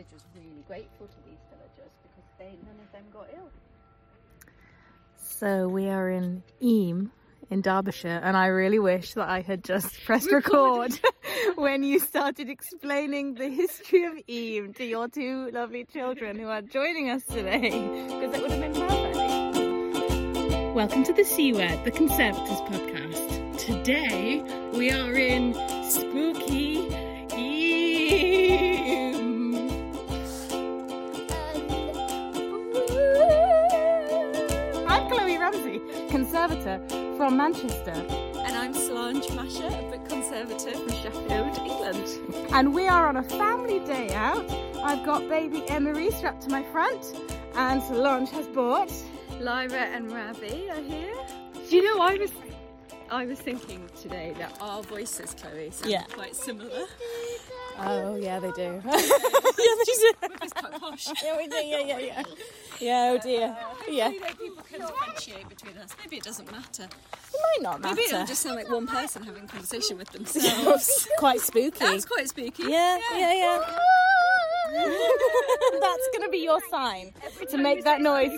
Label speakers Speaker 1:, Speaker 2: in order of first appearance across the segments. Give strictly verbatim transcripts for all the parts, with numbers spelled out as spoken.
Speaker 1: Just really grateful to these villagers because they none of them got ill.
Speaker 2: So we are in Eyam in Derbyshire, and I really wish that I had just pressed record when you started explaining the history of Eyam to your two lovely children who are joining us today, because it would have been perfect. Welcome to the C Word, the Conservators podcast. Today we are in spooky Eyam. I'm Chloe Ramsey, Conservator from Manchester.
Speaker 1: And I'm Solange Masher, a book conservator from Sheffield, England.
Speaker 2: And we are on a family day out. I've got baby Emery strapped to my front, and Solange has bought
Speaker 1: Lyra and Ravi are here. Do you know, I was I was thinking today that our voices, Chloe, sound
Speaker 2: Yeah.
Speaker 1: quite similar.
Speaker 2: Oh, yeah, they do.
Speaker 1: Yeah, they do. We're just quite posh.
Speaker 2: Yeah, we do, yeah, yeah, yeah. Yeah, oh dear. Yeah.
Speaker 1: You know, people can differentiate between us. Maybe it doesn't matter.
Speaker 2: It might not matter.
Speaker 1: Maybe it'll just sound like one person having a conversation with themselves.
Speaker 2: Quite spooky.
Speaker 1: That's quite spooky.
Speaker 2: Yeah, yeah, yeah. That's going to be your sign to make that noise.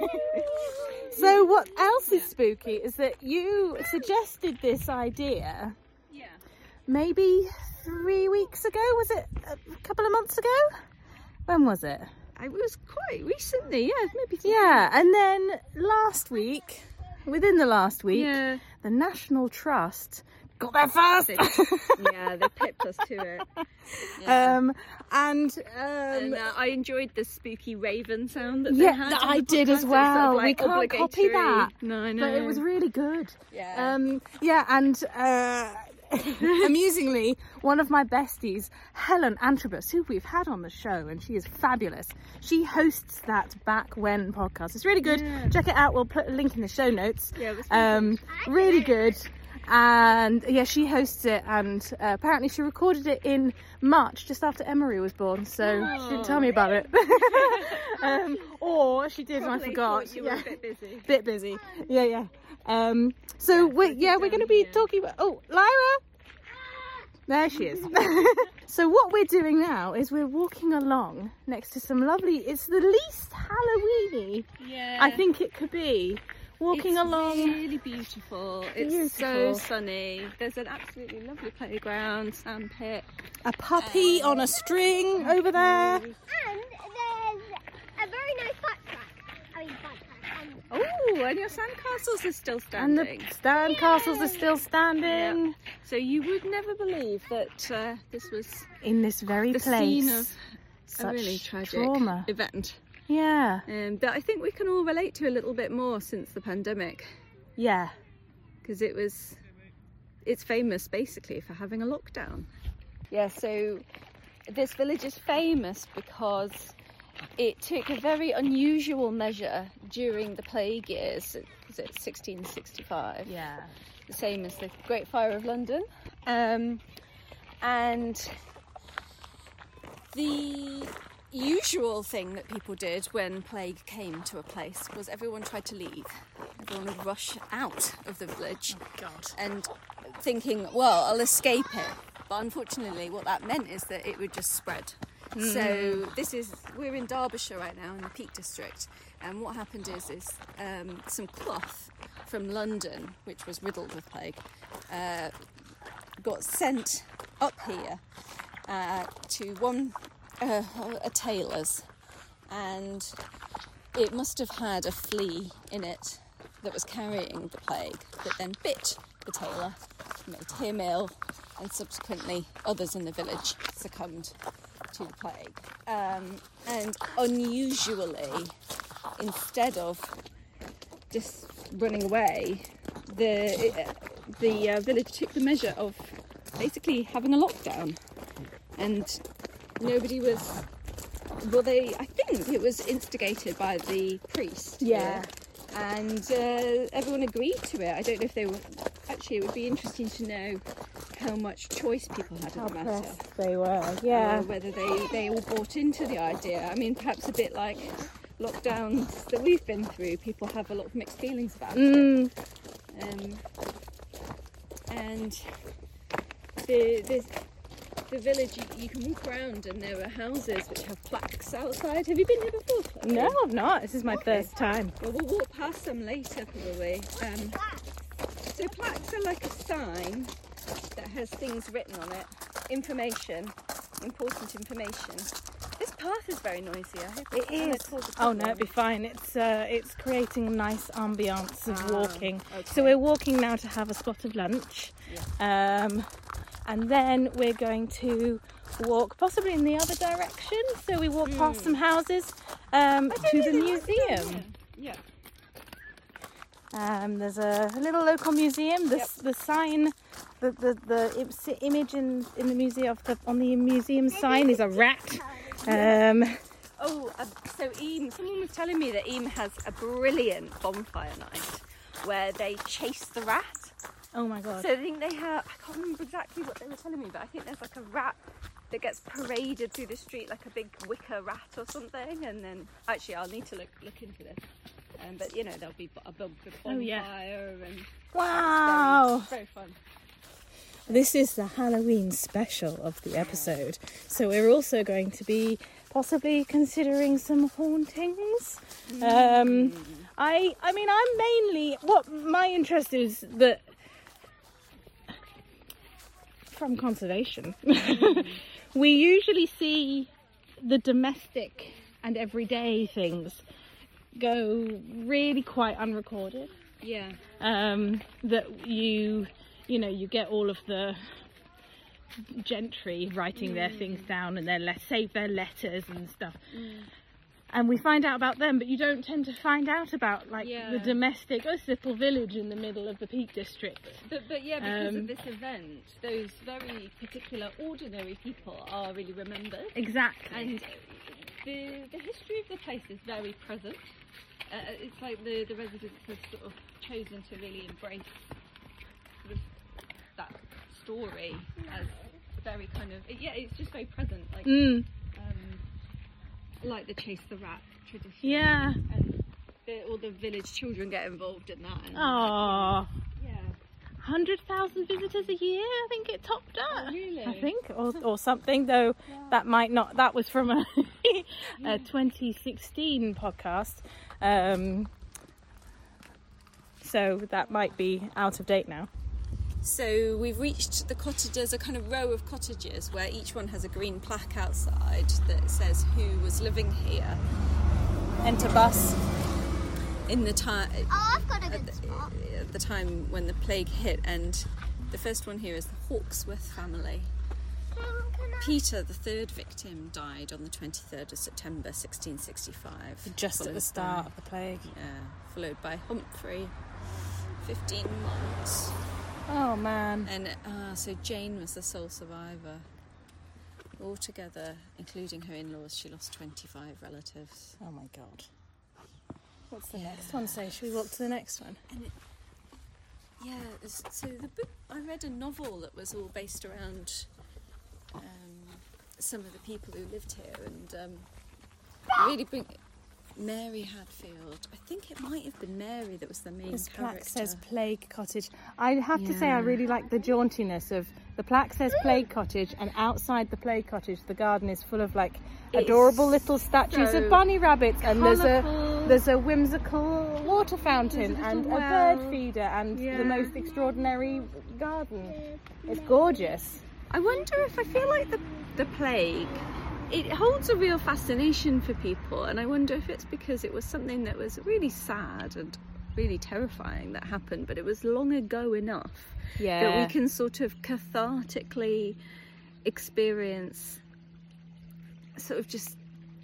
Speaker 2: So what else is spooky is that you suggested this idea
Speaker 1: Yeah.
Speaker 2: maybe three weeks ago. Was it a couple of months ago? When was it?
Speaker 1: It was quite recently, yeah, maybe three.
Speaker 2: Yeah, and then last week, within the last week,
Speaker 1: Yeah.
Speaker 2: the National Trust got there first.
Speaker 1: Yeah, they pipped us to it. Yeah.
Speaker 2: um, and um,
Speaker 1: and uh, I enjoyed the spooky raven sound that
Speaker 2: yeah,
Speaker 1: they had.
Speaker 2: that
Speaker 1: on
Speaker 2: I
Speaker 1: the
Speaker 2: did
Speaker 1: podcast.
Speaker 2: as well.
Speaker 1: It's sort of
Speaker 2: We
Speaker 1: like
Speaker 2: can't copy
Speaker 1: obligatory.
Speaker 2: that.
Speaker 1: No, I know.
Speaker 2: but it was really good.
Speaker 1: Yeah.
Speaker 2: Um, yeah, and uh, amusingly, one of my besties, Helen Antrobus, who we've had on the show, and she is fabulous. She hosts that Back When podcast. It's really good.
Speaker 1: Yeah.
Speaker 2: Check it out. We'll put a link in the show notes.
Speaker 1: Yeah, it was really
Speaker 2: um, really good. And yeah, she hosts it, and uh, apparently she recorded it in March, just after Emery was born. So she didn't tell me about it. um, or she did, and I
Speaker 1: Probably
Speaker 2: forgot.
Speaker 1: thought you were
Speaker 2: Yeah.
Speaker 1: a bit busy.
Speaker 2: Bit busy. Yeah, yeah. Um, so we yeah, we're going to be
Speaker 1: down here.
Speaker 2: talking about. Oh, Lyra. There she is. So what we're doing now is we're walking along next to some lovely. It's the least Halloweeny
Speaker 1: Yeah.
Speaker 2: I think it could be. Walking
Speaker 1: it's
Speaker 2: along.
Speaker 1: really beautiful. It's so
Speaker 2: Beautiful.
Speaker 1: sunny. There's an absolutely lovely playground, sand pit.
Speaker 2: A puppy on a string over there.
Speaker 3: And there's a very nice bike track. I mean, bike track. And
Speaker 1: Oh, and your sandcastles are still
Speaker 2: And the
Speaker 1: standing.
Speaker 2: stand castles are still standing
Speaker 1: Yeah. So you would never believe that uh, this was
Speaker 2: in this very
Speaker 1: the
Speaker 2: place.
Speaker 1: scene of a
Speaker 2: Such
Speaker 1: really tragic
Speaker 2: trauma.
Speaker 1: event.
Speaker 2: Yeah.
Speaker 1: Um, that I think we can all relate to a little bit more since the pandemic,
Speaker 2: Yeah.
Speaker 1: because it was, it's famous basically for having a lockdown. Yeah, so this village is famous because it took a very unusual measure during the plague years. Was it sixteen sixty-five?
Speaker 2: Yeah.
Speaker 1: The same as the Great Fire of London. Um, and the usual thing that people did when plague came to a place was everyone tried to leave. Everyone would rush out of the village.
Speaker 2: Oh, God.
Speaker 1: And thinking, well, I'll escape it. But unfortunately, what that meant is that it would just spread. Mm. So this is, we're in Derbyshire right now in the Peak District. And what happened is, is um, some cloth from London, which was riddled with plague, uh, got sent up here uh, to one uh, a tailor's, and it must have had a flea in it that was carrying the plague that then bit the tailor, made him ill, and subsequently others in the village succumbed to the plague. Um, and unusually, instead of just running away, the uh, the uh, village took the measure of basically having a lockdown, and nobody was. Well, they I think it was instigated by the priest.
Speaker 2: Yeah.
Speaker 1: here, and uh, everyone agreed to it. I don't know if they were. Actually, it would be interesting to know how much choice people had
Speaker 2: How
Speaker 1: in the matter.
Speaker 2: pressed they were. Yeah.
Speaker 1: Or whether they, they all bought into the idea. I mean, perhaps a bit like lockdowns that we've been through, people have a lot of mixed feelings about
Speaker 2: Mm.
Speaker 1: it. Um, and the, the the village, you, you can walk around and there are houses which have plaques outside. Have you been here before, Chloe?
Speaker 2: No, I've not. This is my
Speaker 1: Okay.
Speaker 2: first time.
Speaker 1: Well, we'll walk past them later probably. Um, so plaques are like a sign that has things written on it, information, important information. This path is very noisy. I hope
Speaker 2: It
Speaker 1: it's gonna
Speaker 2: is.
Speaker 1: cause a
Speaker 2: Oh no,
Speaker 1: problem.
Speaker 2: it'd be fine. It's uh, it's creating a nice ambience of
Speaker 1: Ah,
Speaker 2: walking.
Speaker 1: okay.
Speaker 2: So we're walking now to have a spot of lunch, um, and then we're going to walk possibly in the other direction. So we walk past some houses um, to the museum.
Speaker 1: Yeah.
Speaker 2: Um, there's a little local museum. The
Speaker 1: Yep.
Speaker 2: the sign, the the, the im- image in, in the museum of the on the museum sign is a rat. Um,
Speaker 1: Oh, uh, so Eam, someone was telling me that Eam has a brilliant bonfire night where they chase the rat.
Speaker 2: oh my god!
Speaker 1: So I think they have, I can't remember exactly what they were telling me, but I think there's like a rat that gets paraded through the street like a big wicker rat or something. And then, actually, I'll need to look look into this. Um, but, you know, there'll be a big bonfire
Speaker 2: Oh, yeah.
Speaker 1: and
Speaker 2: Wow!
Speaker 1: it's very, very fun.
Speaker 2: This is the Halloween special of the episode. So we're also going to be possibly considering some hauntings. Um, I I mean, I'm mainly, what my interest is that from conservation, we usually see the domestic and everyday things go really quite unrecorded.
Speaker 1: Yeah.
Speaker 2: Um, that you, you know, you get all of the gentry writing their things down and their le- save their letters and stuff. And we find out about them, but you don't tend to find out about like
Speaker 1: Yeah.
Speaker 2: the domestic, oh, this little village in the middle of the Peak District.
Speaker 1: But, but yeah, because
Speaker 2: Um,
Speaker 1: of this event, those very particular ordinary people are really remembered.
Speaker 2: Exactly.
Speaker 1: And the the history of the place is very present. Uh, it's like the, the residents have sort of chosen to really embrace sort of that story as very kind of, yeah, it's just very present, like
Speaker 2: Mm,
Speaker 1: um, like the chase the rat tradition.
Speaker 2: yeah.
Speaker 1: And the, all the village children get involved in that. And,
Speaker 2: Oh,
Speaker 1: yeah.
Speaker 2: one hundred thousand visitors a year, I think it topped up.
Speaker 1: Oh, really?
Speaker 2: I think, or, or something, though that might not, that was from a, a twenty sixteen podcast. Um, so that might be out of date now.
Speaker 1: So we've reached the cottage. There's a kind of row of cottages where each one has a green plaque outside that says who was living here. Enter bus. In the time,
Speaker 3: Oh, I've got a
Speaker 1: at
Speaker 3: good
Speaker 1: the,
Speaker 3: spot.
Speaker 1: at the time when the plague hit, and the first one here is the Hawksworth family.
Speaker 3: Can I-
Speaker 1: Peter, the third victim, died on the twenty-third of September, sixteen sixty-five.
Speaker 2: Just at
Speaker 1: followed
Speaker 2: the start
Speaker 1: by-
Speaker 2: of the plague.
Speaker 1: Yeah, followed by Humphrey, fifteen months.
Speaker 2: Oh man.
Speaker 1: And uh, so Jane was the sole survivor. Altogether, including her in-laws, she lost twenty-five relatives.
Speaker 2: Oh my god. What's the
Speaker 1: Yeah.
Speaker 2: next one say? Should we walk to the next one?
Speaker 1: And it, yeah, it's- so the book, I read a novel that was all based around um, some of the people who lived here, and um, really bring Mary Hadfield. I think it might have been Mary that was the main
Speaker 2: This
Speaker 1: character.
Speaker 2: plaque says Plague Cottage. I have to say I
Speaker 1: Yeah.
Speaker 2: really like the jauntiness of the plaque says Plague Cottage, and outside the Plague Cottage the garden is full of like
Speaker 1: It's
Speaker 2: adorable little statues
Speaker 1: so
Speaker 2: of bunny rabbits, and there's a
Speaker 1: colourful.
Speaker 2: there's a whimsical water fountain
Speaker 1: There's a
Speaker 2: and
Speaker 1: little
Speaker 2: a bird
Speaker 1: well.
Speaker 2: feeder and
Speaker 1: Yeah.
Speaker 2: the most extraordinary garden. It's gorgeous.
Speaker 1: I wonder if I feel like the the plague, it holds a real fascination for people, and I wonder if it's because it was something that was really sad and really terrifying that happened, but it was long ago enough
Speaker 2: Yeah.
Speaker 1: that we can sort of cathartically experience sort of just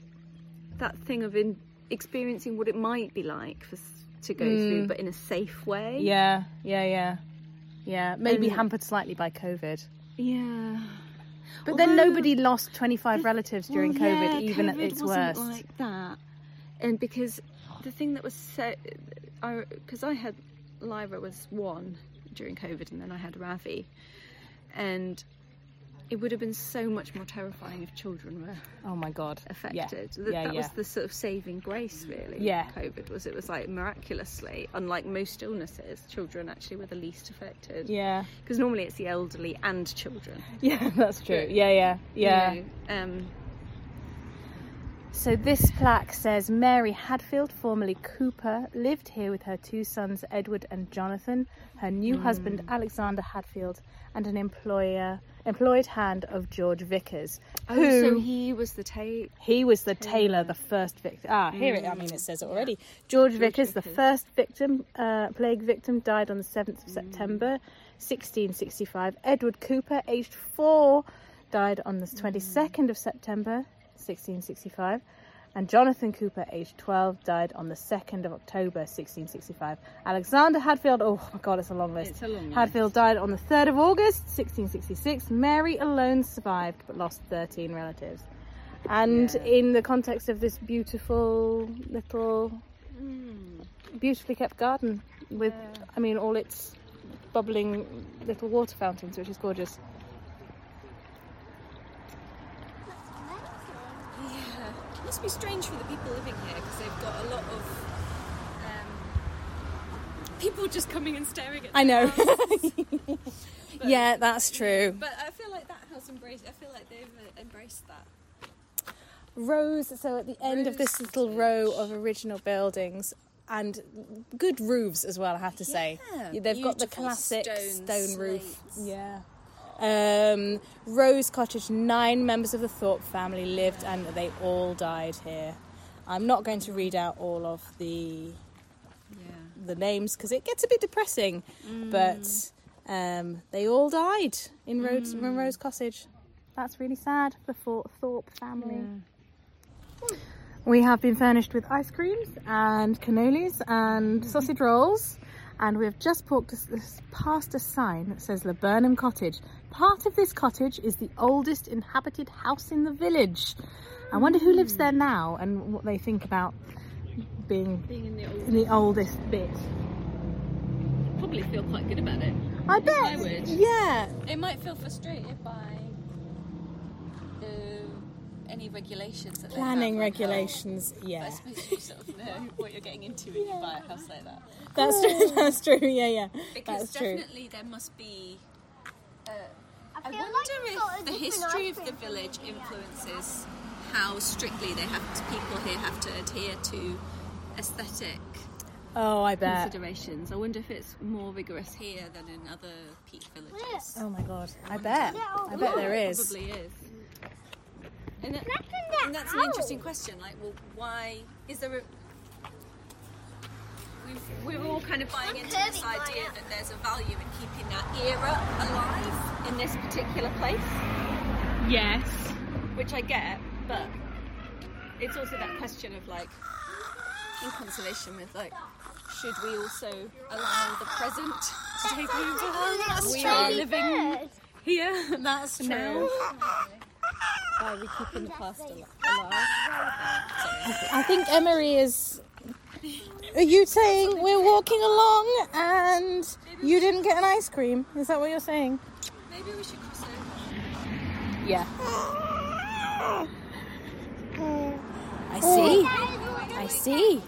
Speaker 1: that thing of in experiencing what it might be like for s- to go
Speaker 2: Mm.
Speaker 1: through, but in a safe way.
Speaker 2: Yeah, yeah, yeah. Yeah, maybe
Speaker 1: And-
Speaker 2: hampered slightly by COVID.
Speaker 1: Yeah.
Speaker 2: But then
Speaker 1: Although-
Speaker 2: nobody lost twenty-five relatives during
Speaker 1: Well,
Speaker 2: COVID,
Speaker 1: yeah,
Speaker 2: even at
Speaker 1: COVID
Speaker 2: its
Speaker 1: wasn't
Speaker 2: worst.
Speaker 1: like that, and because the thing that was so, I because I had Lyra was one during COVID, and then I had Ravi, and it would have been so much more terrifying if children were
Speaker 2: Oh my God.
Speaker 1: affected.
Speaker 2: Yeah.
Speaker 1: That,
Speaker 2: Yeah,
Speaker 1: that
Speaker 2: yeah.
Speaker 1: was the sort of saving grace, really.
Speaker 2: Yeah.
Speaker 1: of COVID was it was like miraculously, unlike most illnesses, children actually were the least affected.
Speaker 2: Yeah.
Speaker 1: Because normally it's the elderly and children.
Speaker 2: Yeah, that's true. Yeah, yeah, yeah.
Speaker 1: You know, um,
Speaker 2: So this plaque says Mary Hadfield, formerly Cooper, lived here with her two sons Edward and Jonathan, her new
Speaker 1: Mm.
Speaker 2: husband Alexander Hadfield, and an employer employed hand of George Vickers,
Speaker 1: oh,
Speaker 2: who
Speaker 1: so he was the ta-
Speaker 2: he was the tailor, the first victim. Ah, here it. I mean, it says it already. George, Vickers, the
Speaker 1: Vickers.
Speaker 2: first victim, uh, plague victim, died on the seventh of September, sixteen sixty-five. Edward Cooper, aged four, died on the twenty-second of September, sixteen sixty-five. And Jonathan Cooper, aged twelve, died on the second of October, sixteen sixty-five. Alexander Hadfield, oh my God, it's a long list.
Speaker 1: It's a long list.
Speaker 2: Hadfield died on the third of August, sixteen sixty-six. Mary alone survived, but lost thirteen relatives. And
Speaker 1: Yeah.
Speaker 2: in the context of this beautiful little, beautifully kept garden with,
Speaker 1: Yeah.
Speaker 2: I mean, all its bubbling little water fountains, which is gorgeous.
Speaker 1: Yeah, it must be strange for the people living here because they've got a lot of um, people just coming and staring at.
Speaker 2: I know.
Speaker 1: But-
Speaker 2: Yeah, that's true.
Speaker 1: But I feel like that house embraced. I feel like they've uh, embraced that.
Speaker 2: Rows, so at the end of this little row of original buildings, and good roofs as well, I have to say.
Speaker 1: Yeah,
Speaker 2: They've got the
Speaker 1: beautiful
Speaker 2: classic
Speaker 1: stone
Speaker 2: stone roof.
Speaker 1: slates.
Speaker 2: Yeah. Um, Rose Cottage, nine members of the Thorpe family lived and they all died here. I'm not going to read out all of the
Speaker 1: Yeah.
Speaker 2: the names because it gets a bit depressing, but um, they all died in Rose, in Rose Cottage. That's really sad for the Thorpe family. We have been furnished with ice creams and cannolis and sausage rolls, and we've just walked past a sign that says Laburnum Cottage. Part of this cottage is the oldest inhabited house in the village. I wonder who lives there now and what they think about being
Speaker 1: Being in the old.
Speaker 2: in the oldest bit.
Speaker 1: Probably feel quite good about it.
Speaker 2: I bet.
Speaker 1: I would.
Speaker 2: Yeah.
Speaker 1: It might feel frustrated by uh, any regulations that
Speaker 2: Planning
Speaker 1: they have on how-
Speaker 2: regulations.
Speaker 1: But I
Speaker 2: Yeah.
Speaker 1: suppose you sort of know what you're getting into when you buy a house like that.
Speaker 2: That's true. That's true. Yeah, yeah.
Speaker 1: Because
Speaker 2: That's true.
Speaker 1: definitely there must be. Uh, I
Speaker 3: feel
Speaker 1: wonder
Speaker 3: like it's got a
Speaker 1: if the
Speaker 3: different
Speaker 1: history
Speaker 3: ice
Speaker 1: of the
Speaker 3: cream
Speaker 1: village
Speaker 3: flavour.
Speaker 1: influences how strictly they have to, people here have to adhere to aesthetic
Speaker 2: Oh, I bet.
Speaker 1: considerations. I wonder if it's more rigorous here than in other peak villages.
Speaker 2: Oh my god. I bet. I bet
Speaker 1: Ooh,
Speaker 2: there
Speaker 1: it
Speaker 2: is.
Speaker 1: Probably is. And, that,
Speaker 3: Let's send that
Speaker 1: and that's an
Speaker 3: out.
Speaker 1: interesting question. Like, well, why is there a? We've, we're all kind of buying
Speaker 3: I'm
Speaker 1: into this
Speaker 3: curving mine
Speaker 1: idea
Speaker 3: up.
Speaker 1: that there's a value in keeping that era alive in this particular place,
Speaker 2: Yes.
Speaker 1: which I get, but it's also that question of like, in conservation with like, should we also allow the present to take over? We are living here.
Speaker 2: That's true.
Speaker 1: Now. Why are we keeping the past al- alive?
Speaker 2: I think Emery is. Are you saying we're walking along and you didn't get an ice cream? Is that what you're saying?
Speaker 1: Maybe we should cross over.
Speaker 2: Yeah. I see. I see.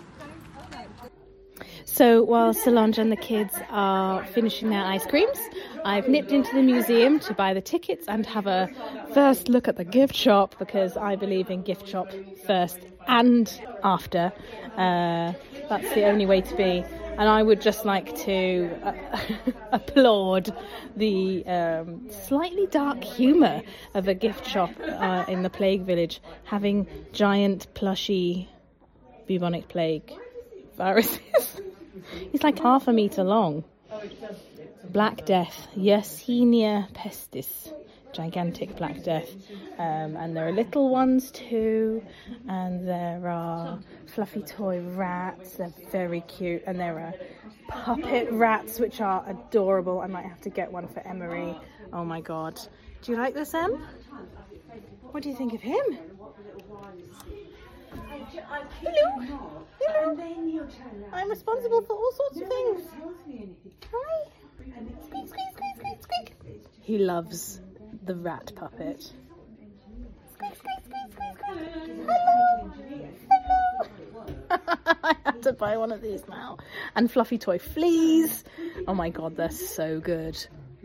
Speaker 2: So while Solange and the kids are finishing their ice creams, I've nipped into the museum to buy the tickets and have a first look at the gift shop because I believe in gift shop first and after. Uh, that's the only way to be. And I would just like to uh, applaud the um, slightly dark humour of a gift shop uh, in the Plague Village, having giant plushy bubonic plague viruses. It's like half a metre long. Black Death, Yersinia pestis, gigantic Black Death. Um, and there are little ones too, and there are fluffy toy rats, they're very cute, and there are puppet rats which are adorable. I might have to get one for Emery. Oh my god. Do you like this, Em? What do you think of him? Hello. Hello. I'm responsible for all sorts of things. Hi. Squeak, squeak, squeak, squeak, squeak. He loves the rat puppet. I have to buy one of these now. And fluffy toy fleas. Oh my god, they're so good.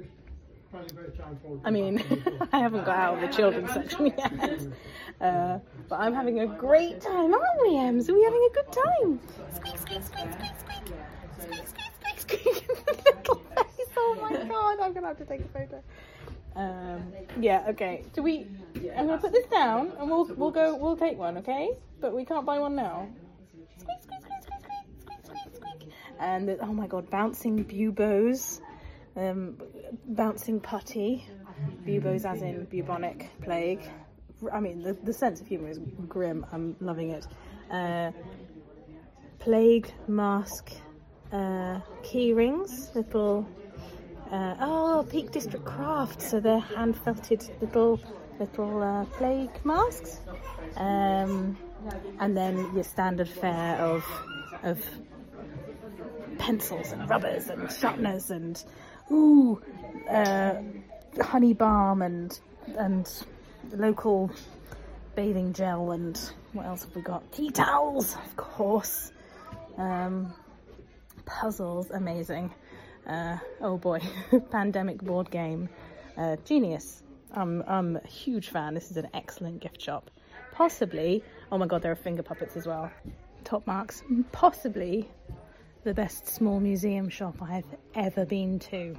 Speaker 2: I mean, I haven't got out of the children's section yet. Uh, but I'm having a great time, aren't we, Ems? Are we having a good time? Squeak, squeak, squeak, squeak, squeak. Squeak, squeak, squeak, squeak. Little face. Oh my god, I'm gonna have to take a photo. Um, yeah, okay. Do we? I'm gonna put this down, and we'll we'll go. We'll take one, okay? But we can't buy one now. Squeak, squeak, squeak, squeak, squeak, squeak, squeak, squeak. And the, oh my god, bouncing buboes, um, bouncing putty, buboes as in bubonic plague. I mean, the the sense of humour is grim. I'm loving it. Uh, plague mask, uh, key rings, little. Uh, oh, Peak District craft. So they're hand felted little little uh, plague masks, um, and then your standard fare of of pencils and rubbers and sharpeners and ooh, uh, honey balm and and local bathing gel and what else have we got? Tea towels, of course. Um, puzzles, amazing. Uh, oh boy, pandemic board game, uh, genius. I'm, I'm a huge fan. This is an excellent gift shop. Possibly, oh my god, there are finger puppets as well. Top marks. Possibly the best small museum shop I've ever been to.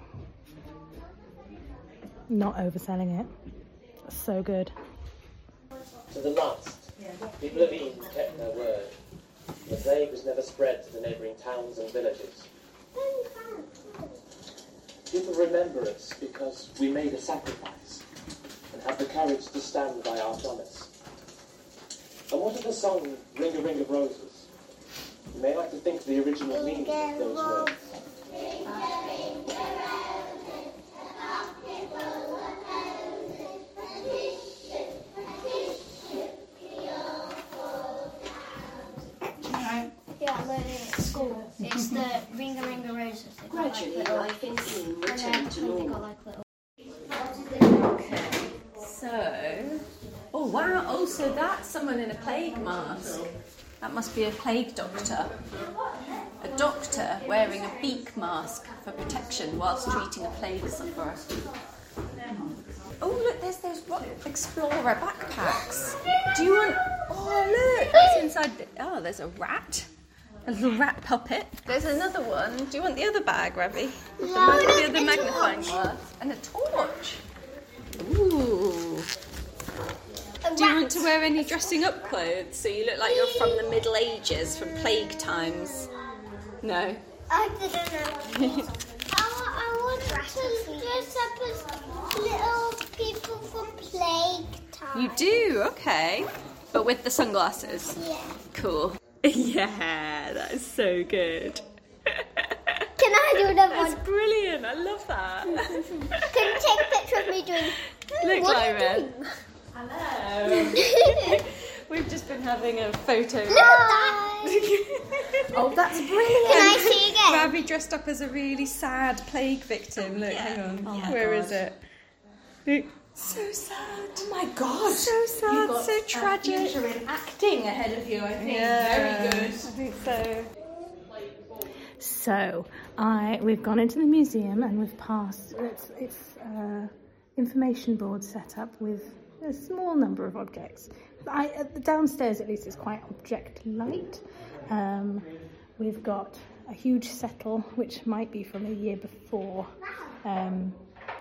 Speaker 2: Not overselling it. So good.
Speaker 4: To the last, people of Eden kept their word. The plague was never spread to the neighbouring towns and villages. People remember us because we made a sacrifice and have the courage to stand by our promise. And what of the song Ring a Ring of Roses? You may like to think of the original meaning of those words.
Speaker 3: Yeah, I learned it at school. It's the Ring a Ring a Roses.
Speaker 5: Gradually, life in Eden returned to normal.
Speaker 3: Like little...
Speaker 1: Okay, so, oh wow, oh so that's someone in a plague mask. That must be a plague doctor. A doctor wearing a beak mask for protection whilst treating a plague sufferer. Oh look, there's those rock explorer backpacks. Do you want, oh look, that's inside, the, oh there's a rat. A little rat puppet. There's another one. Do you want the other bag, Ravi?
Speaker 3: No,
Speaker 1: the, the other
Speaker 3: a
Speaker 1: magnifying
Speaker 3: torch.
Speaker 1: glass. And a torch. Ooh.
Speaker 3: A
Speaker 1: Do you
Speaker 3: rat.
Speaker 1: want to wear any dressing up clothes so you look like you're from the Middle Ages, from plague times? No.
Speaker 3: I didn't know. I, I want to dress up as little people from plague time.
Speaker 1: You do? Okay. But with the sunglasses?
Speaker 3: Yeah.
Speaker 1: Cool. Yeah, that is so good.
Speaker 3: Can I do another
Speaker 1: That's
Speaker 3: one?
Speaker 1: brilliant. I love that.
Speaker 3: Can you take a picture of me doing?
Speaker 1: Look,
Speaker 3: what are you
Speaker 1: Lyra.
Speaker 3: doing?
Speaker 1: Hello. We've just been having a photo.
Speaker 3: Look at that.
Speaker 1: Oh, that's brilliant.
Speaker 3: Can I see again?
Speaker 1: Ravi dressed up as a really sad plague victim. Look, hang on.
Speaker 2: Oh
Speaker 1: Where
Speaker 2: my
Speaker 1: is
Speaker 2: God.
Speaker 1: it? Look. So sad.
Speaker 2: Oh my god.
Speaker 1: So sad, so tragic.
Speaker 2: A future in acting ahead of you, I think.
Speaker 1: Yeah,
Speaker 2: Very
Speaker 1: I
Speaker 2: good.
Speaker 1: think so.
Speaker 2: So, I we've gone into the museum and we've passed. It's it's uh, information board set up with a small number of objects. I, uh, downstairs, at least, it's quite object light. Um, we've got a huge settle, which might be from a year before, um,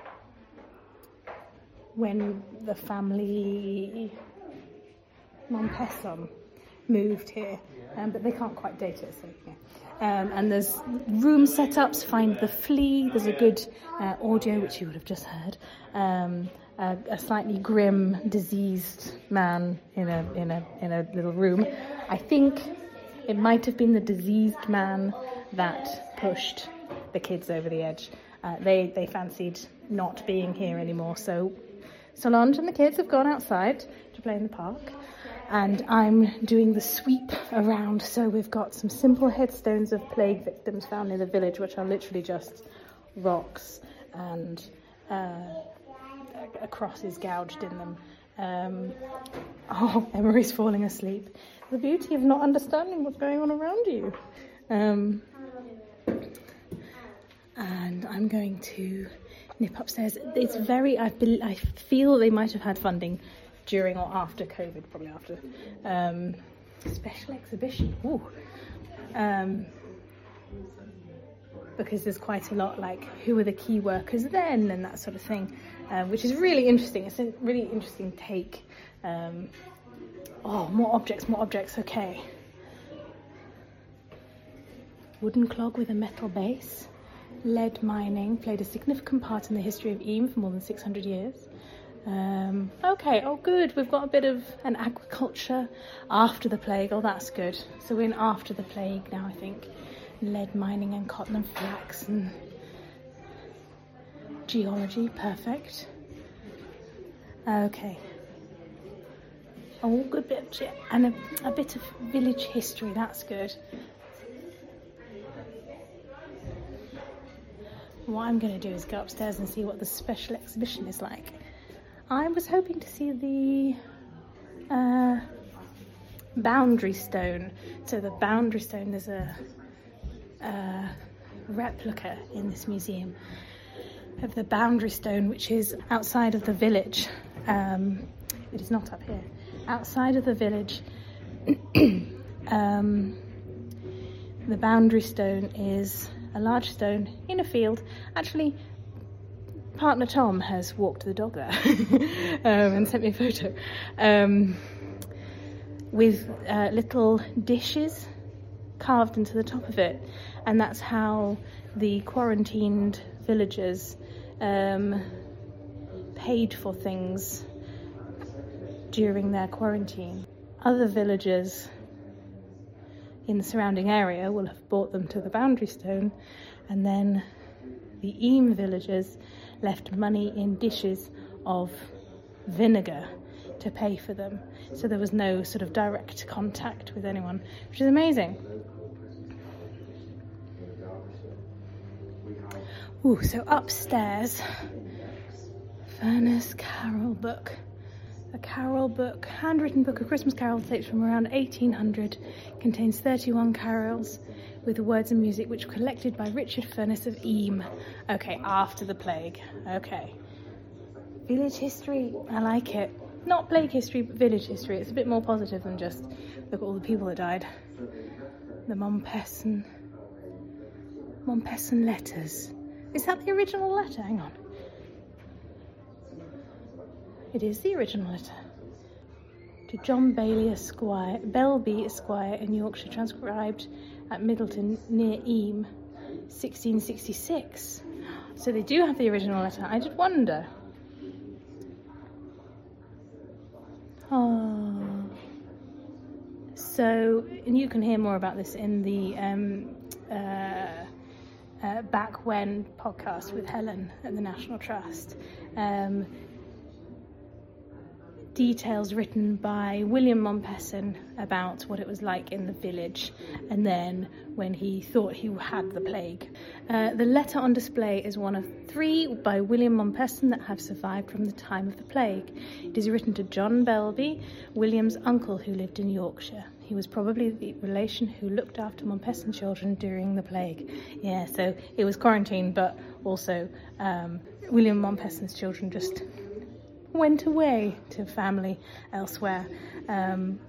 Speaker 2: when the family Montesson moved here, um, but they can't quite date it, so yeah. Um, and there's room setups, find the flea, there's a good uh, audio, which you would have just heard, um, a, a slightly grim, diseased man in a, in, a, in a little room. I think it might have been the diseased man that pushed the kids over the edge. Uh, they, they fancied not being here anymore, so Solange and the kids have gone outside to play in the park. And I'm doing the sweep around, so we've got some simple headstones of plague victims found in the village, which are literally just rocks and uh, a cross is gouged in them. Um, oh, Emery's falling asleep. The beauty of not understanding what's going on around you. Um, and I'm going to nip upstairs. It's very, I, be, I feel they might have had funding during or after COVID, probably after. Um, special exhibition. Ooh. Um, because there's quite a lot, like, who are the key workers then, and that sort of thing, uh, which is really interesting. It's a really interesting take. Um, oh, more objects, more objects, okay. Wooden clog with a metal base. Lead mining played a significant part in the history of Eyam for more than six hundred years. Um, okay, oh good, we've got a bit of an agriculture after the plague. Oh, that's good. So we're in after the plague now, I think. Lead mining and cotton and flax and geology, perfect. Okay. Oh, good bit of ge- and a, a bit of village history, that's good. What I'm going to do is go upstairs and see what the special exhibition is like. I was hoping to see the uh, boundary stone. So the boundary stone, there's a Uh, replica in this museum of the boundary stone, which is outside of the village. Um, it is not up here. Outside of the village, um, the boundary stone is a large stone in a field. Actually, partner Tom has walked the dog there um, and sent me a photo um, with uh, little dishes carved into the top of it, and that's how the quarantined villagers um, paid for things during their quarantine. Other villagers in the surrounding area will have brought them to the boundary stone, and then the Eyam villagers left money in dishes of vinegar to pay for them. So there was no sort of direct contact with anyone, which is amazing. Ooh, so upstairs, Furness Carol book. A carol book, handwritten book of Christmas carols dates from around eighteen hundred, contains thirty-one carols with words and music which were collected by Richard Furness of Eyam. Okay, after the plague. Okay. Village history, I like it. Not plague history, but village history. It's a bit more positive than just look at all the people that died. The Montpesson, Montpesson letters. Is that the original letter? Hang on. It is the original letter. To John Bailey Esquire, Belby Esquire in Yorkshire, transcribed at Middleton near Eyam, sixteen sixty-six. So they do have the original letter. I did wonder. Oh. So, and you can hear more about this in the um, uh, uh, Back When podcast with Helen at the National Trust. Um, details written by William Mompesson about what it was like in the village, and then when he thought he had the plague. Uh, the letter on display is one of three by William Mompesson that have survived from the time of the plague. It is written to John Belby, William's uncle who lived in Yorkshire. He was probably the relation who looked after Mompesson children during the plague. Yeah, so it was quarantine, but also um, William Mompesson's children just went away to family elsewhere. Um,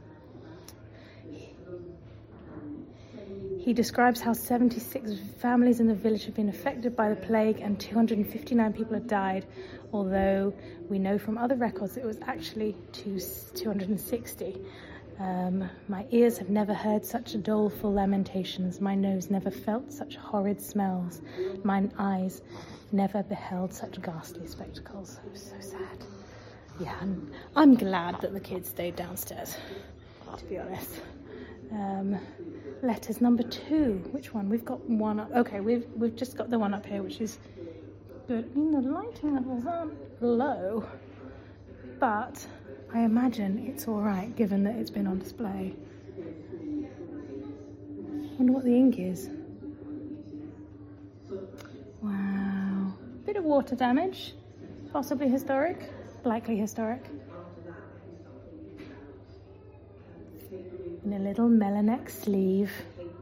Speaker 2: he describes how seventy-six families in the village have been affected by the plague and two hundred fifty-nine people have died, although we know from other records it was actually two hundred sixty. Um, my ears have never heard such doleful lamentations, my nose never felt such horrid smells, mine eyes never beheld such ghastly spectacles. It was so sad. Yeah, I'm, I'm glad that the kids stayed downstairs, to be honest. Um, letters number two. Which one? We've got one up. Okay, we've we've just got the one up here, which is good. I mean, the lighting levels aren't low, but I imagine it's all right given that it's been on display. Wonder what the ink is. Wow, bit of water damage. Possibly historic, likely historic. In a little Melanex sleeve.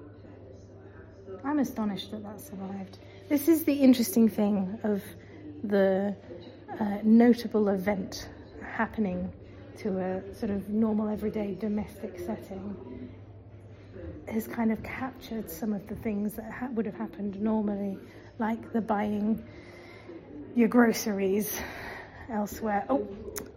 Speaker 2: I'm astonished that that survived. This is the interesting thing of the uh, notable event happening to a sort of normal, everyday, domestic setting. Has kind of captured some of the things that ha- would have happened normally, like the buying your groceries elsewhere. Oh,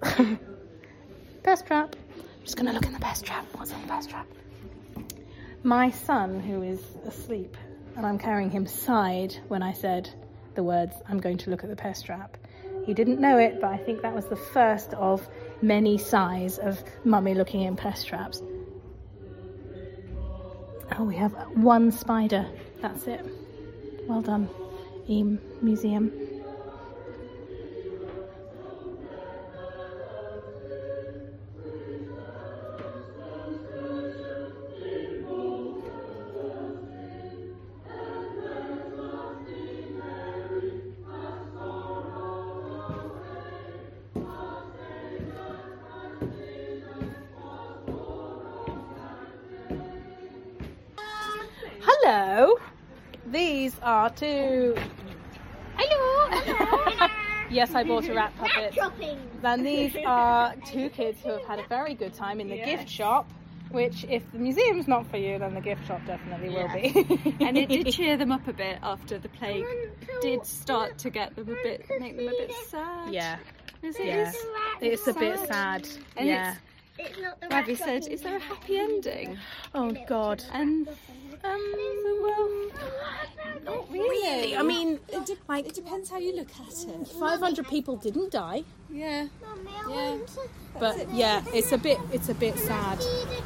Speaker 2: pest trap. I'm just going to look in the pest trap. What's in the pest trap? My son, who is asleep, and I'm carrying him, sighed when I said the words, I'm going to look at the pest trap. He didn't know it, but I think that was the first of many sighs of mummy looking in pest traps. Oh, we have one spider. That's it. Well done, Eam Museum. Hello. These are two. Hello. Hello. Yes, I bought a rat puppet. And these are two kids who have had a very good time in the yes. gift shop. Which, if the museum's not for you, then the gift shop definitely yeah. will be.
Speaker 1: And it did cheer them up a bit after the plague did start to get them a bit, make them a bit sad.
Speaker 2: Yeah.
Speaker 1: Is it?
Speaker 2: Yeah. It's a bit sad.
Speaker 1: And
Speaker 2: yeah.
Speaker 3: It's not the
Speaker 1: Ravi said, is there a happy ending?
Speaker 2: Oh, God.
Speaker 1: And, um, well, not really.
Speaker 2: I mean,
Speaker 1: it, de- like, it depends how you look at it.
Speaker 2: five hundred people didn't die.
Speaker 1: Yeah.
Speaker 3: Yeah.
Speaker 2: But, yeah, it's a bit, it's a bit sad.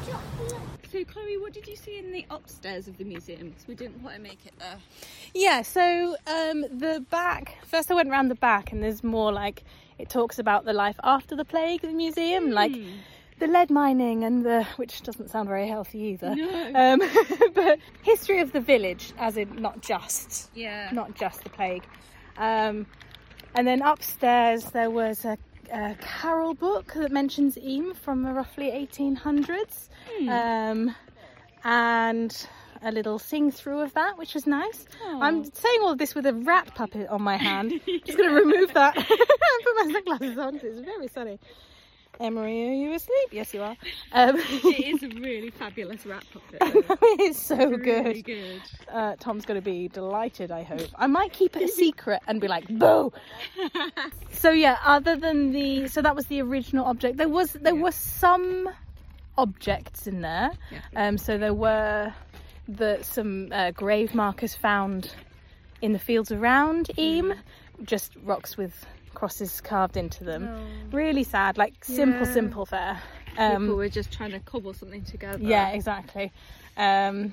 Speaker 1: So, Chloe, what did you see in the upstairs of the museum? Because we didn't quite make it there.
Speaker 2: Yeah, so um, the back, first I went around the back and there's more like, it talks about the life after the plague of the museum, mm. like the lead mining and the, which doesn't sound very healthy either.
Speaker 1: No.
Speaker 2: Um, but history of the village, as in not just,
Speaker 1: yeah,
Speaker 2: not just the plague. Um, and then upstairs there was a, a carol book that mentions Eam from the roughly eighteen hundreds. Mm. Um, and a little sing through of that, which was nice. Aww. I'm saying all of this with a rat puppet on my hand. Just going to remove that and put my sunglasses on. It's very sunny. Emery, are you asleep? Yes, you are. Um,
Speaker 1: it is a really fabulous rat puppet.
Speaker 2: It's so
Speaker 1: it's
Speaker 2: good.
Speaker 1: Really good.
Speaker 2: Uh, Tom's going to be delighted, I hope. I might keep it a secret and be like, boo! So yeah, other than the... So that was the original object. There was there yeah. were some objects in there. Yeah. Um, so there were the some uh, grave markers found in the fields around Eam. Mm. Just rocks with crosses carved into them. Oh. Really sad, like simple, yeah. simple fare. Um,
Speaker 1: People were just trying to cobble something together.
Speaker 2: Yeah, exactly. Um,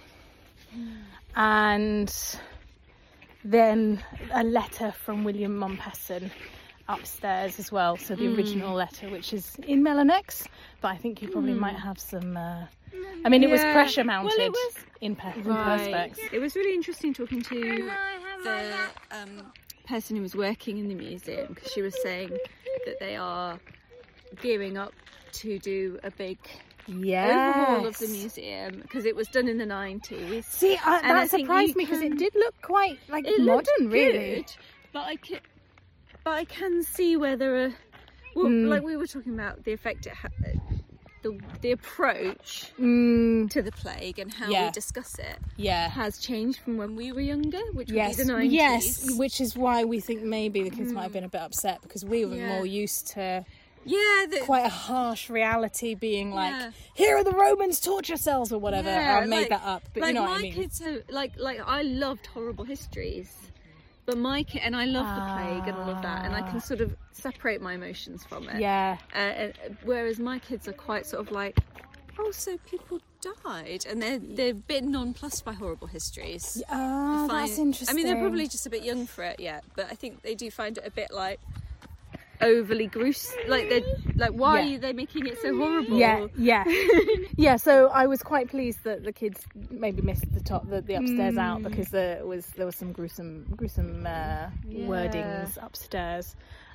Speaker 2: and then a letter from William Mompesson upstairs as well. So the mm. original letter, which is in Melanex, but I think you probably mm. might have some. Uh, I mean, it yeah. was pressure mounted well, it was, in, per- in
Speaker 1: right.
Speaker 2: perspex.
Speaker 1: It was really interesting talking to the um, person who was working in the museum, because she was saying that they are gearing up to do a big
Speaker 2: yes.
Speaker 1: overhaul of the museum, because it was done in the nineties.
Speaker 2: See, I, that I surprised me, because it did look quite like it modern, really.
Speaker 1: Good, but I can, but I can see where there are, well, mm. like we were talking about the effect it had. The, the approach
Speaker 2: mm.
Speaker 1: to the plague and how
Speaker 2: yeah.
Speaker 1: we discuss it
Speaker 2: yeah.
Speaker 1: has changed from when we were younger, which
Speaker 2: yes.
Speaker 1: would be the nineties.
Speaker 2: Yes, which is why we think maybe the kids mm. might have been a bit upset, because we were
Speaker 1: yeah.
Speaker 2: more used to
Speaker 1: yeah, the,
Speaker 2: quite a harsh reality being like,
Speaker 1: yeah.
Speaker 2: here are the Romans, torture cells or whatever.
Speaker 1: Yeah,
Speaker 2: I made
Speaker 1: like,
Speaker 2: that up, but
Speaker 1: like
Speaker 2: you know
Speaker 1: my
Speaker 2: what I mean.
Speaker 1: Kids have, like, like I loved horrible histories. But my kid, and I love the plague and all of that, and I can sort of separate my emotions from it.
Speaker 2: Yeah.
Speaker 1: Uh, and, whereas my kids are quite sort of like, oh, so people died, and they're they're a bit nonplussed by horrible histories.
Speaker 2: Ah,
Speaker 1: find,
Speaker 2: that's interesting.
Speaker 1: I mean, they're probably just a bit young for it yet, but I think they do find it a bit like overly gruesome. Like they're like, why yeah. are they making it so horrible?
Speaker 2: Yeah, yeah, yeah. So I was quite pleased that the kids maybe missed the top, the, the upstairs mm. out, because there was there was some gruesome gruesome uh, yeah. wordings upstairs.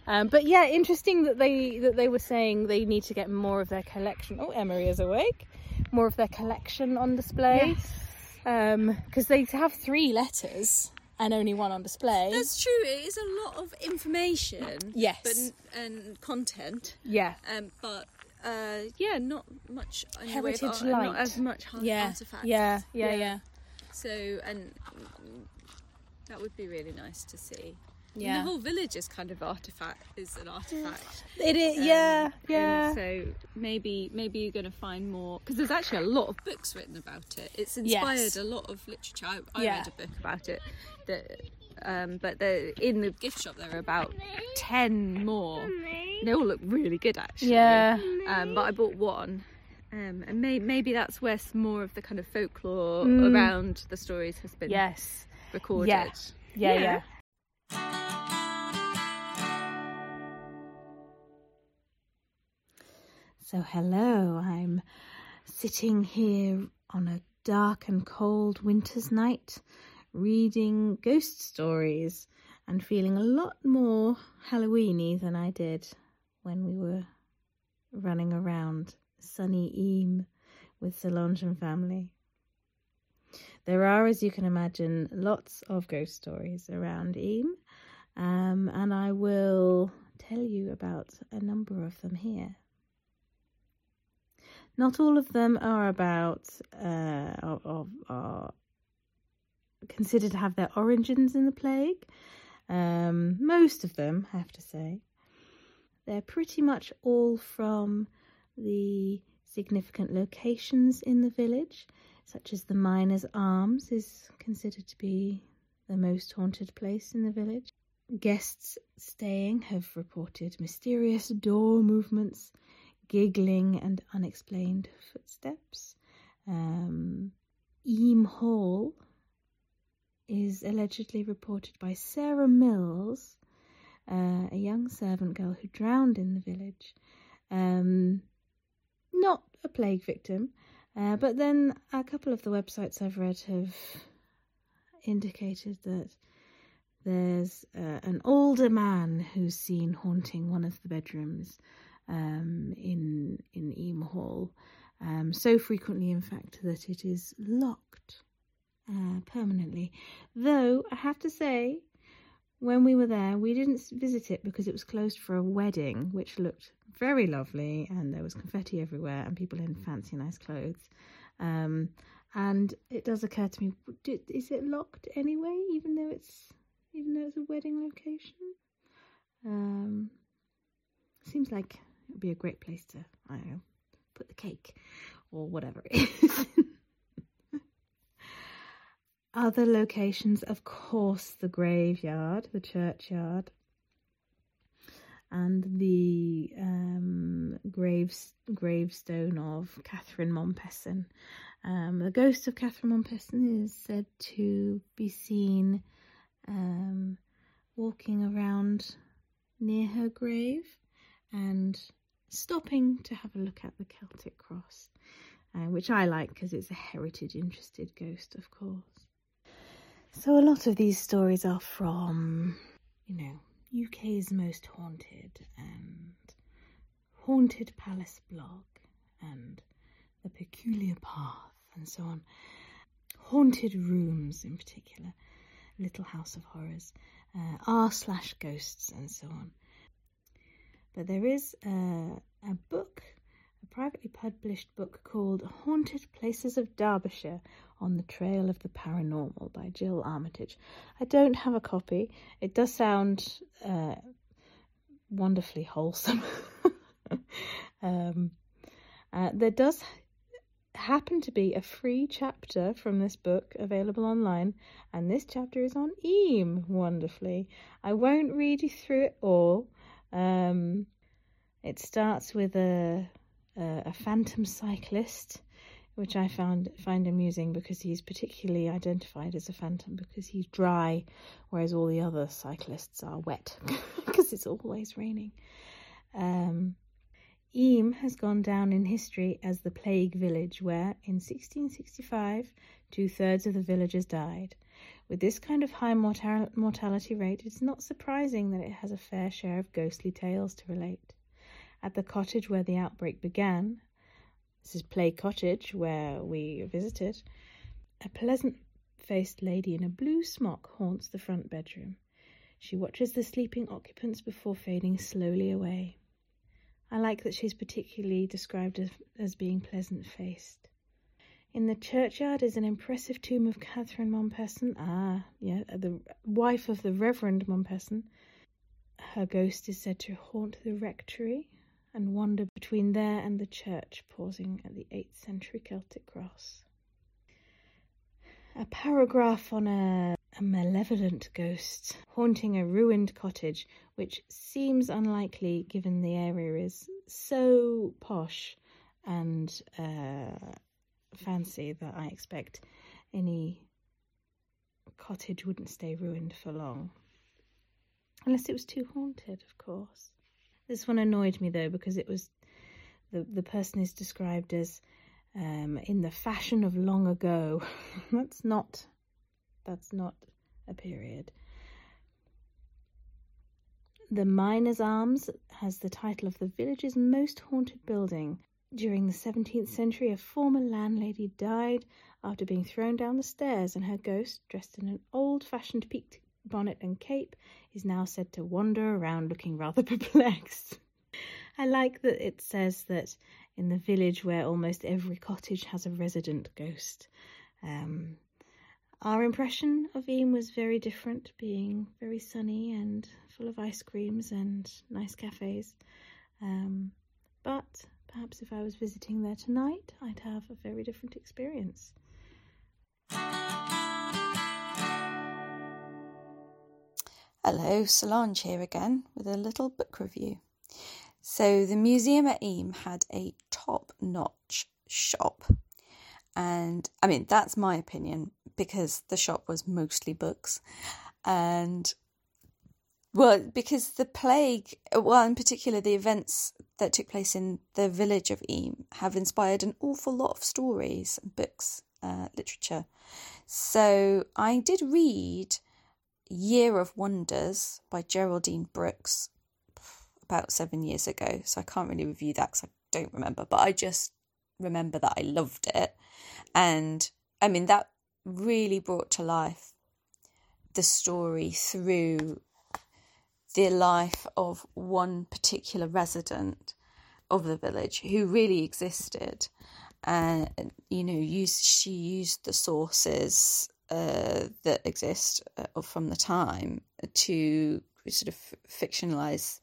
Speaker 2: Um, but yeah, interesting that they that they were saying they need to get more of their collection. Oh, Emery is awake. More of their collection on display. Yes. Because um, they have three letters and only one on display.
Speaker 1: That's true. It is a lot of information.
Speaker 2: Yes.
Speaker 1: But, and content.
Speaker 2: Yeah.
Speaker 1: Um, but uh, yeah, not much. In
Speaker 2: Heritage
Speaker 1: the way of art,
Speaker 2: light.
Speaker 1: Not as much hard
Speaker 2: yeah.
Speaker 1: artifacts.
Speaker 2: Yeah. Yeah. Yeah. Yeah.
Speaker 1: So and that would be really nice to see.
Speaker 2: Yeah.
Speaker 1: And the whole village is kind of artifact is an artifact.
Speaker 2: It is.
Speaker 1: Um,
Speaker 2: yeah. Yeah.
Speaker 1: So maybe maybe you're going to find more, because there's actually a lot of books written about it. It's inspired
Speaker 2: Yes.
Speaker 1: a lot of literature. I, I
Speaker 2: Yeah.
Speaker 1: read a book about it. That, um, but the, in the gift shop there are about ten more. They all look really good actually.
Speaker 2: Yeah.
Speaker 1: Um, but I bought one. Um, and may, maybe that's where some more of the kind of folklore
Speaker 2: Mm.
Speaker 1: around the stories has been
Speaker 2: Yes.
Speaker 1: recorded.
Speaker 2: Yeah. Yeah.
Speaker 1: Yeah.
Speaker 2: Yeah. So hello, I'm sitting here on a dark and cold winter's night reading ghost stories and feeling a lot more Halloweeny than I did when we were running around sunny Eyam with the Longeon family. There are, as you can imagine, lots of ghost stories around Eyam, um, and I will tell you about a number of them here. Not all of them are about, uh, are, are, are considered to have their origins in the plague. Um, most of them, I have to say. They're pretty much all from the significant locations in the village, such as the Miners' Arms is considered to be the most haunted place in the village. Guests staying have reported mysterious door movements, giggling and unexplained footsteps. Um, Eyam Hall is allegedly reported by Sarah Mills, uh, a young servant girl who drowned in the village. Um, not a plague victim, uh, but then a couple of the websites I've read have indicated that there's uh, an older man who's seen haunting one of the bedrooms Um, in in Eyam Hall, um, so frequently, in fact, that it is locked uh, permanently. Though I have to say, when we were there, we didn't visit it because it was closed for a wedding, which looked very lovely, and there was confetti everywhere, and people in fancy, nice clothes. Um, and it does occur to me: is it locked anyway, even though it's even though it's a wedding location? Um, seems like it would be a great place to, I don't know, put the cake or whatever it is. Other locations, of course, the graveyard, the churchyard, and the um, graves, gravestone of Catherine Mompesson. Um, the ghost of Catherine Mompesson is said to be seen um, walking around near her grave and stopping to have a look at the Celtic cross, uh, which I like because it's a heritage-interested ghost, of course. So a lot of these stories are from, you know, U K's Most Haunted and Haunted Palace blog and The Peculiar Path and so on. Haunted Rooms in particular, Little House of Horrors, uh, r slash ghosts and so on. But there is a, a book, a privately published book called Haunted Places of Derbyshire on the Trail of the Paranormal by Jill Armitage. I don't have a copy. It does sound uh, wonderfully wholesome. um, uh, there does happen to be a free chapter from this book available online, and this chapter is on Eyam, wonderfully. I won't read you through it all. Um, it starts with a, a a phantom cyclist, which I found find amusing because he's particularly identified as a phantom because he's dry, whereas all the other cyclists are wet because it's always raining. Um, Eyam has gone down in history as the plague village where, in sixteen sixty-five, two-thirds of the villagers died. With this kind of high mortal- mortality rate, it's not surprising that it has a fair share of ghostly tales to relate. At the cottage where the outbreak began, this is Plague Cottage, where we visited, a pleasant-faced lady in a blue smock haunts the front bedroom. She watches the sleeping occupants before fading slowly away. I like that she's particularly described as, as being pleasant-faced. In the churchyard is an impressive tomb of Catherine Mompesson, ah, yeah, the wife of the Reverend Mompesson. Her ghost is said to haunt the rectory and wander between there and the church, pausing at the eighth century Celtic cross. A paragraph on a, a malevolent ghost haunting a ruined cottage, which seems unlikely given the area is so posh and uh, fancy that I expect any cottage wouldn't stay ruined for long. Unless it was too haunted, of course. This one annoyed me though, because it was the, the person is described as Um, in the fashion of long ago. that's not that's not a period. The Miners' Arms has the title of the village's most haunted building. During the seventeenth century, a former landlady died after being thrown down the stairs, and her ghost, dressed in an old-fashioned peaked bonnet and cape, is now said to wander around looking rather perplexed. I like that it says that in the village where almost every cottage has a resident ghost. Um, our impression of Eyam was very different, being very sunny and full of ice creams and nice cafes. Um, but perhaps if I was visiting there tonight, I'd have a very different experience.
Speaker 6: Hello, Solange here again with a little book review. So the museum at Eyam had a top-notch shop, and I mean that's my opinion because the shop was mostly books, and well because the plague, well in particular the events that took place in the village of Eyam have inspired an awful lot of stories, books, uh, literature. So I did read Year of Wonders by Geraldine Brooks about seven years ago, so I can't really review that because I don't remember, but I just remember that I loved it. And I mean that really brought to life the story through the life of one particular resident of the village who really existed, and you know used she used the sources uh, that exist uh, from the time to sort of fictionalize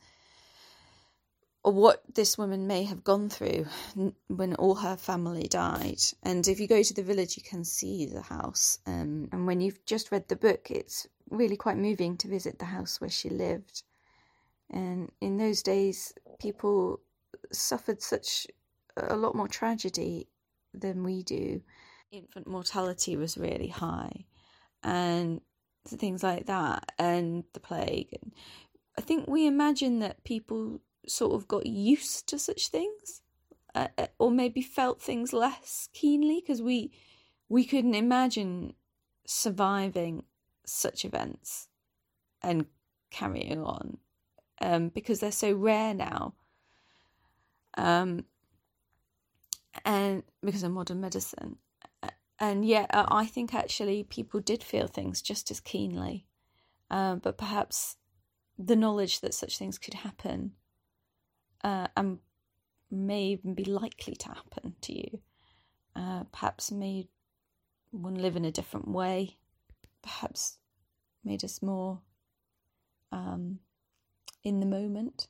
Speaker 6: what this woman may have gone through when all her family died. And if you go to the village, you can see the house. Um, and when you've just read the book, it's really quite moving to visit the house where she lived. And in those days, people suffered such a lot more tragedy than we do. Infant mortality was really high, and things like that, and the plague. And I think we imagine that people sort of got used to such things, uh, or maybe felt things less keenly because we we couldn't imagine surviving such events and carrying on, um, because they're so rare now, um, and because of modern medicine. And yet uh, I think actually people did feel things just as keenly, um, but perhaps the knowledge that such things could happen Uh, and may even be likely to happen to you, uh, perhaps made one live in a different way, perhaps made us more um, in the moment.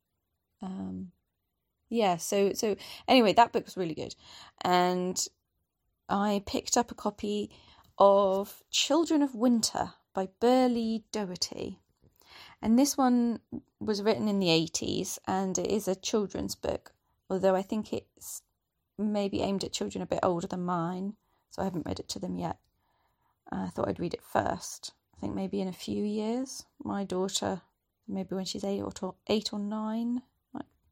Speaker 6: Um, yeah, so so anyway, that book was really good, and I picked up a copy of Children of Winter by Burleigh Doherty. And this one was written in the eighties, and it is a children's book, although I think it's maybe aimed at children a bit older than mine, so I haven't read it to them yet. Uh, I thought I'd read it first. I think maybe in a few years. My daughter, maybe when she's eight or, to, eight or nine, might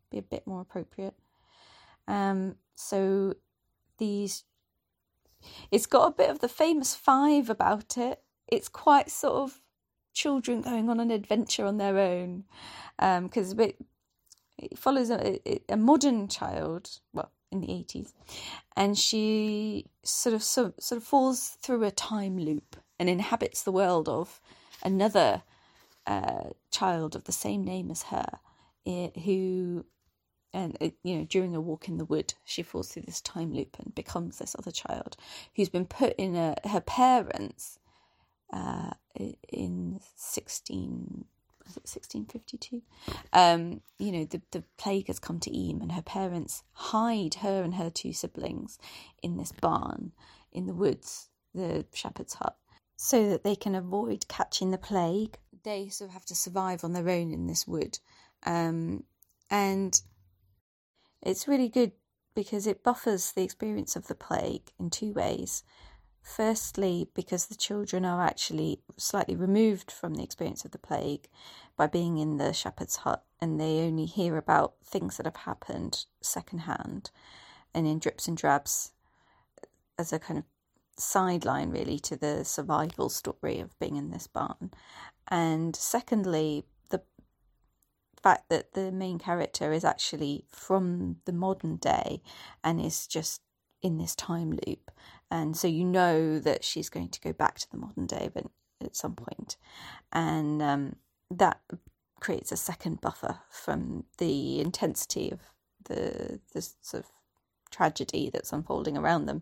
Speaker 6: be a bit more appropriate. Um, so these, it's got a bit of the famous five about it. It's quite sort of children going on an adventure on their own, because um, it, it follows a, a modern child, well, in the eighties, and she sort of so, sort of falls through a time loop and inhabits the world of another uh, child of the same name as her, it, who, and it, you know, during a walk in the wood, she falls through this time loop and becomes this other child who's been put in a her parents uh, in sixteen. Was it sixteen fifty-two? Um, you know, the, the plague has come to Eyam, and her parents hide her and her two siblings in this barn in the woods, the shepherd's hut, so that they can avoid catching the plague. They sort of have to survive on their own in this wood. Um, and it's really good because it buffers the experience of the plague in two ways. Firstly, because the children are actually slightly removed from the experience of the plague by being in the shepherd's hut, and they only hear about things that have happened secondhand and in drips and drabs as a kind of sideline, really, to the survival story of being in this barn. And secondly, the fact that the main character is actually from the modern day and is just in this time loop, and so you know that she's going to go back to the modern day but at some point, and um, that creates a second buffer from the intensity of the the sort of tragedy that's unfolding around them.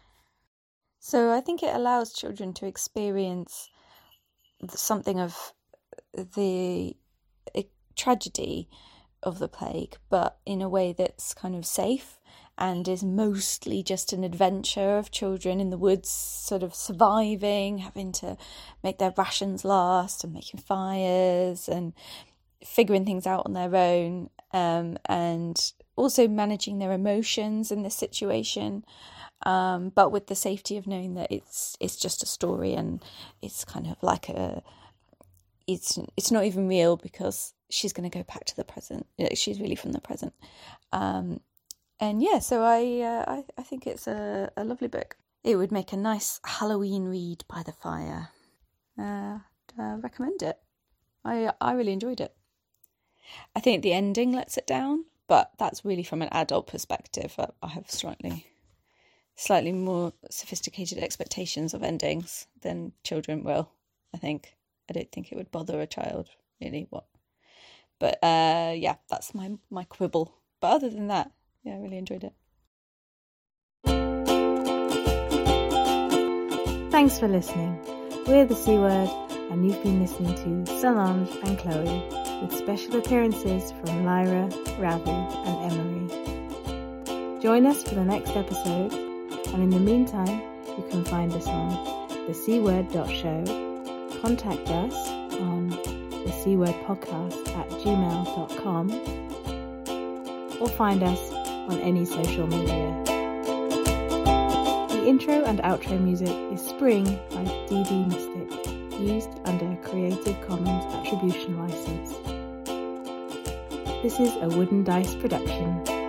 Speaker 6: So I think it allows children to experience something of the tragedy of the plague, but in a way that's kind of safe, and is mostly just an adventure of children in the woods sort of surviving, having to make their rations last and making fires and figuring things out on their own, um, and also managing their emotions in this situation, um, but with the safety of knowing that it's it's just a story, and it's kind of like a it's it's not even real because she's going to go back to the present. She's really from the present. Um, And yeah, so I, uh, I I think it's a, a lovely book. It would make a nice Halloween read by the fire. Uh, uh, recommend it. I I really enjoyed it. I think the ending lets it down, but that's really from an adult perspective. I, I have slightly slightly more sophisticated expectations of endings than children will, I think. I don't think it would bother a child, really. What? But uh, yeah, that's my my quibble. But other than that, yeah, I really enjoyed it.
Speaker 2: Thanks for listening. We're the C Word, and you've been listening to Solange and Chloe, with special appearances from Lyra, Ravi and Emery. Join us for the next episode, and in the meantime, you can find us on the c word dot show, contact us on the c word podcast at gmail dot com, or find us on any social media. The intro and outro music is Spring by D D Mystic, used under a Creative Commons Attribution License. This is a Wooden Dice production.